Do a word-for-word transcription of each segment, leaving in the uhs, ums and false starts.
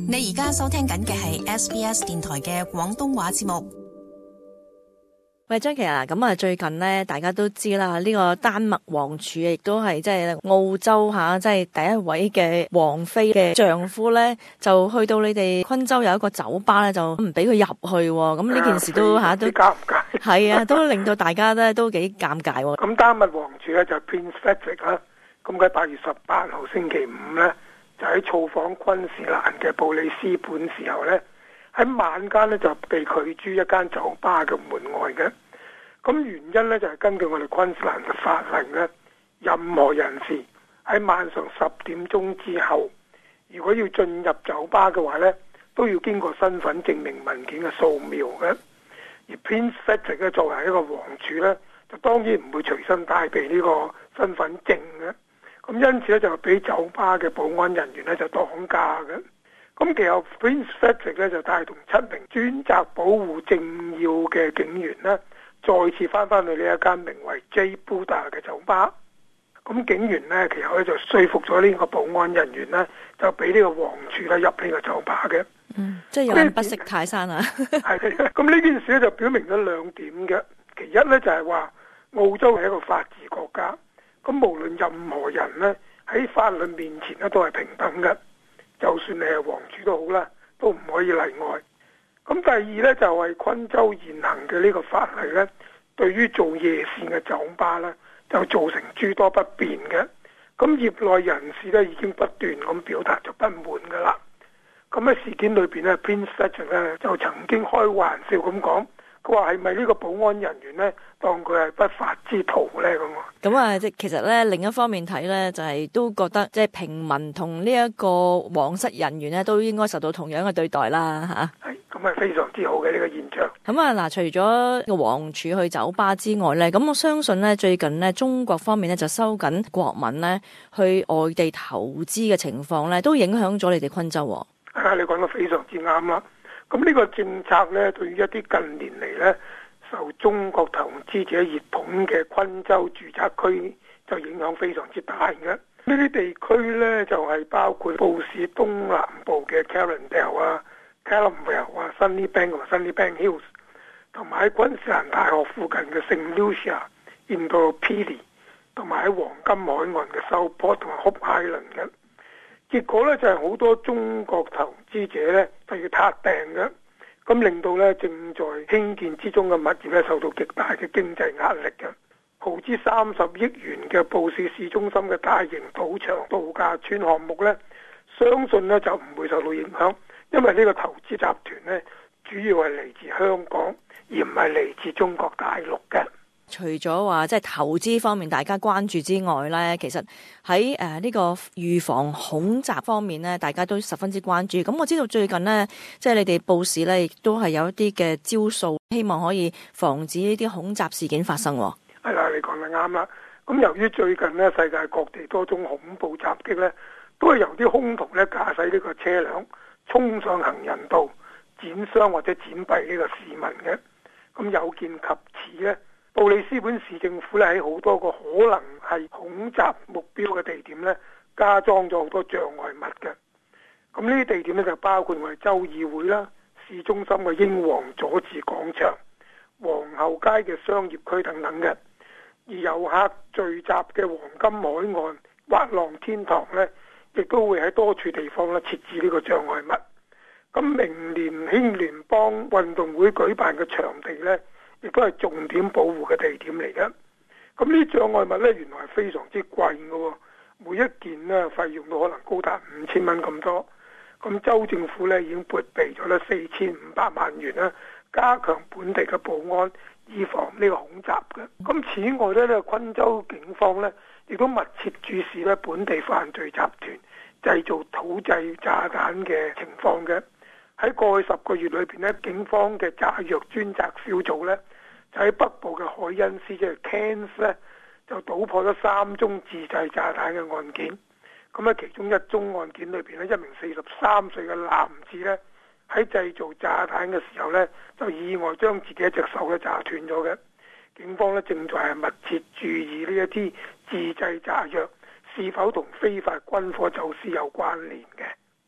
你而家收聽緊嘅係 S B S 電台嘅廣東話節目。 喂，張琪啊，咁啊，最近咧，大家都知啦，呢個丹麥王儲亦都係即係澳洲吓，即係第一位嘅王妃嘅丈夫咧，就去到你哋昆州有一個酒吧咧，就唔俾佢入去。咁呢件事都吓都尷尬， 係啊，都令到大家咧都幾尷尬。 咁丹麥王儲咧就 Prince Frederik 啦，咁佢八月十八號星期五咧，就喺造訪昆士蘭嘅布里斯本時候咧，喺晚間咧就被拒諸一間酒吧嘅門外嘅。咁原因咧就係、是、根據我哋昆士蘭嘅法例咧，任何人士喺晚上十點鐘之後，如果要進入酒吧嘅話咧，都要經過身份證明文件嘅掃描嘅。而 Prince Frederik 咧作為一個王儲咧，就當然唔會隨身帶備呢個身份證嘅。咁因此咧就俾酒吧嘅保安人員咧就擋駕嘅。咁其後 Prince Frederik 咧就帶同七名專責保護政要嘅警員咧，再次翻返去呢一間名為 J Buddha 嘅酒吧。咁警員呢，其後咧就說服咗呢個保安人員呢，就俾呢個王儲咧入呢個酒吧嘅。 嗯，即係有人不識泰山啊。 係咁呢件事咧就表明咗兩點嘅。其一呢，就係話澳洲係一個法治國家，咁無論任何人呢，喺法律面前咧都係平等嘅，就算你係王儲都好啦，都唔可以例外。咁第二呢，就係昆州現行嘅呢個法例呢，對於做夜市嘅酒吧呢，就造成諸多不便嘅。咁業內人士呢，已經不斷咁表達咗不滿噶啦。咁喺事件裏邊呢 Prince Frederik 呢就曾經開玩笑咁講，佢話係咪呢個保安人員呢，當佢係不法之徒呢？咁啊？ 咁啊，即其實呢，另一方面睇呢，就係、是、都覺得即係平民同呢一個皇室人員呢，都應該受到同樣嘅對待啦，吓。 係，咁係非常之好嘅呢個現象。 咁啊，嗱，除咗個王儲去酒吧之外呢，咁我相信呢，最近呢，中國方面呢，就收緊國民呢去外地投資嘅情況呢，都影響咗你哋昆州。 啊，你講得非常之啱啦。咁呢個政策呢，對於一啲近年嚟呢，受中國投資者熱捧嘅昆州住宅區就影響非常之大嘅。呢啲地區呢，就係、是、包括布市東南部嘅 Carindale 啊、Calamvale 啊、Sunnybank 同埋 Sunnybank Hills， 同埋喺昆士蘭大學附近嘅 Saint Lucia、Indooroopilly， 同埋喺黃金海岸嘅 Southport 同埋 Hope Island 嘅。結果呢，就係、是、好多中國投資者呢，就要撻訂嘅。咁令到咧正在興建之中嘅物業咧受到極大嘅經濟壓力嘅，耗資三十億元嘅布市市中心嘅大型賭場度假村項目咧，相信咧就唔會受到影響，因為呢個投資集團咧主要係嚟自香港，而唔係嚟自中國大陸嘅。 除咗話即係投資方面大家關注之外咧，其實喺誒呢個預防恐襲方面咧，大家都十分之關注。咁我知道最近咧，即係你哋報市咧，亦都係有一啲嘅招數，希望可以防止呢啲恐襲事件發生。 係啦，你講得啱啦。咁由於最近咧世界各地多宗恐怖襲擊咧，都係由啲兇徒咧駕駛呢個車輛衝上行人道，斬傷或者斬斃呢個市民嘅。咁有見及此咧，布里斯本市政府咧喺好多個可能係恐襲目標嘅地點咧，加裝咗好多障礙物嘅。咁呢啲地點咧就包括我哋州議會啦、市中心嘅英皇佐治廣場、皇后街嘅商業區等等嘅。而遊客聚集嘅黃金海岸滑浪天堂咧，亦都會喺多處地方咧設置呢個障礙物。咁明年興聯邦運動會舉辦嘅場地咧，亦都係重點保護嘅地點嚟嘅。咁呢啲障礙物呢，原來係非常之貴嘅，每一件呢費用都可能高達五千蚊咁多。咁州政府呢已經撥備咗呢四千五百萬元啦，加強本地嘅保安，以防呢個恐襲嘅。咁此外呢，呢昆州警方呢亦都密切注視呢本地犯罪集團製造土製炸彈嘅情況嘅。喺過去十個月裏邊呢，警方嘅炸藥專責小組呢，就喺北部嘅海恩斯即係 Cairns 咧，就搗破咗三宗自製炸彈嘅案件。咁喺其中一宗案件裏邊呢，一名四十三歲嘅男子呢，喺製造炸彈嘅時候呢，就意外將自己一隻手咧炸斷咗嘅。警方呢，正在係密切注意呢一啲自製炸藥是否同非法軍火走私有關聯嘅。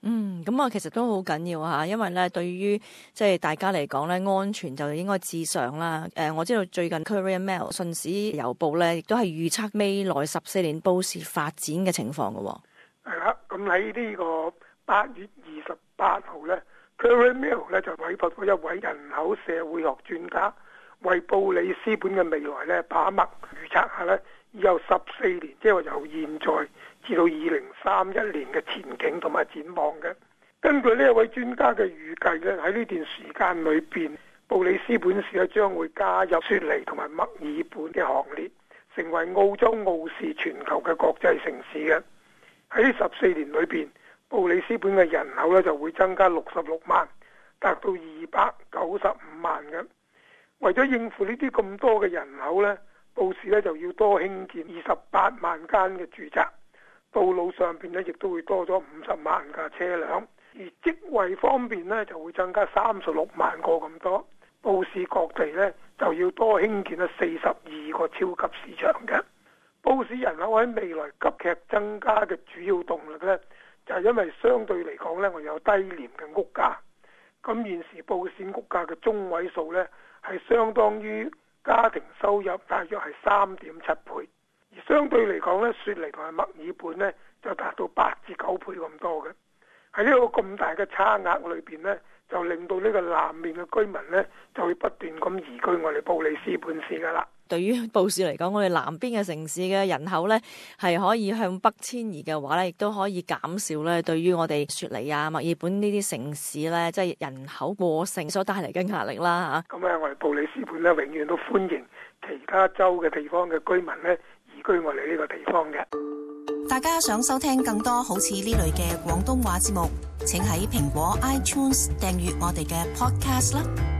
嗯，咁啊，其實都好緊要吓，因為咧，對於即係大家嚟講咧，安全就應該至上啦。誒，我知道最近 Courier Mail 信使郵報咧，亦都係預測未來十四年報時發展嘅情況嘅。 係啦，咁喺呢個八月二十八號咧 Courier Mail 咧就委託咗一位人口社會學專家，為布里斯本嘅未來咧把脈預測下咧，以後十四年，即係話由現在至到二零三一年嘅前景同埋展望嘅。根據呢一位專家嘅預計咧，喺呢段時間裏邊，布里斯本市咧將會加入雪梨同埋墨爾本嘅行列，成為澳洲傲視全球嘅國際城市嘅。喺呢十四年裏邊，布里斯本嘅人口咧就會增加六十六萬，達到二百九十五萬嘅。為咗應付呢啲咁多嘅人口咧，布市咧就要多興建二十八萬間嘅住宅，道路上邊咧亦都會多咗五十萬架車輛，而職位方面咧就會增加三十六萬個咁多。布市各地咧就要多興建咗四十二個超級市場嘅。布市人口喺未來急劇增加嘅主要動力咧，就係因為相對嚟講咧，我有低廉嘅屋價。咁現時布市屋價嘅中位數咧係相當於家庭收入大約係三點七倍，而相對嚟講咧，雪梨同埋墨爾本咧就達到八至九倍咁多嘅。喺呢個咁大嘅差額裏邊咧，就令到呢個南面嘅居民咧就會不斷咁移居我哋布里斯本市噶啦。 對於布市嚟講，我哋南邊嘅城市嘅人口咧係可以向北遷移嘅話咧，亦都可以減少咧對於我哋雪梨啊、墨爾本呢啲城市咧，即係人口過剩所帶嚟嘅壓力啦嚇。 咁咧，我哋布里斯本咧永遠都歡迎其他州嘅地方嘅居民咧移居我哋呢個地方嘅。 大家想收聽更多好似呢類嘅廣東話節目，請喺蘋果 iTunes 訂閱我哋嘅 podcast 啦。